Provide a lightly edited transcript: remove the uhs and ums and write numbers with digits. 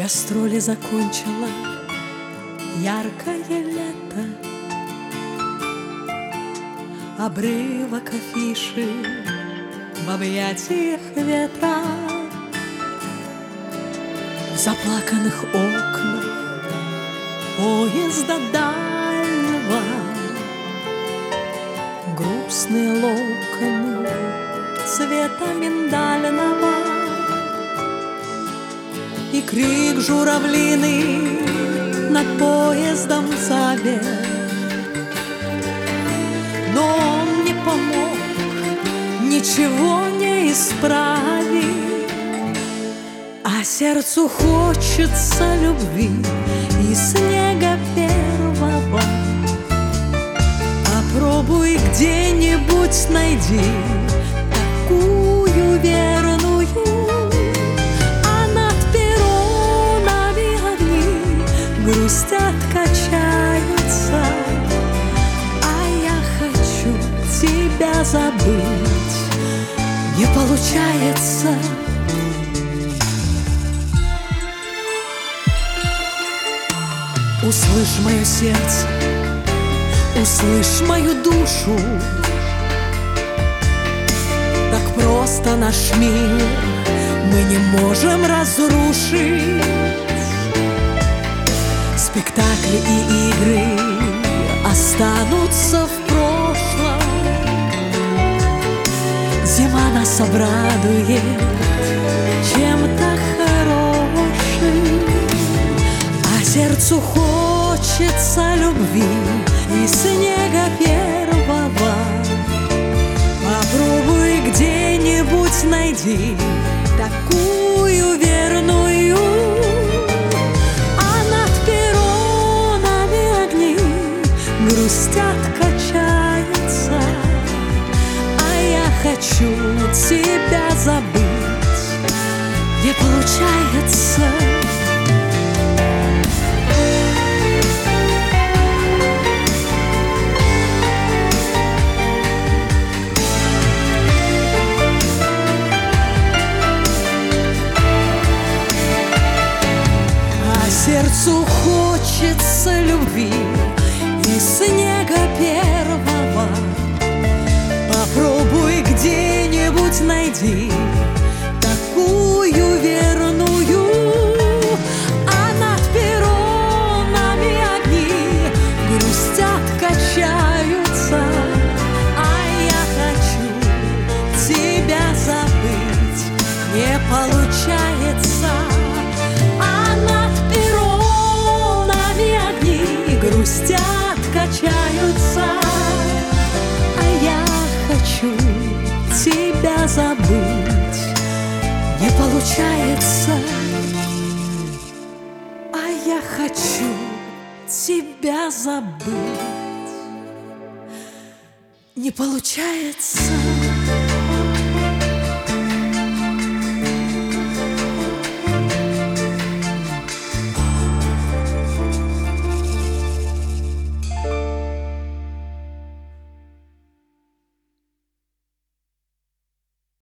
Гастроли закончила яркое лето, обрывок афиши в объятиях ветра. В заплаканных окнах поезда дальнего грустные локоны цвета миндального и крик журавлиный над поездом забег. Но он не помог, ничего не исправить, а сердцу хочется любви и снега первого. Попробуй где-нибудь найди такую верную, а над перронами огни грустят, качаются, а я хочу тебя забыть, не получается. Услышь мое сердце, услышь мою душу, так просто наш мир мы не можем разрушить. Спектакли и игры останутся в прошлом, зима нас обрадует чем-то хорошим, а сердцу хочется любви и снега первого. Попробуй где-нибудь найди такую верную, а над перронами огни грустят, качаются, а я хочу тебя забыть, не получается. Сердцу хочется любви и снега первого. Попробуй где-нибудь найди такую верную, а над перронами огни грустят, качаются, а я хочу тебя забыть, не получается. Грустят, качаются, а я хочу тебя забыть, не получается. А я хочу тебя забыть, не получается.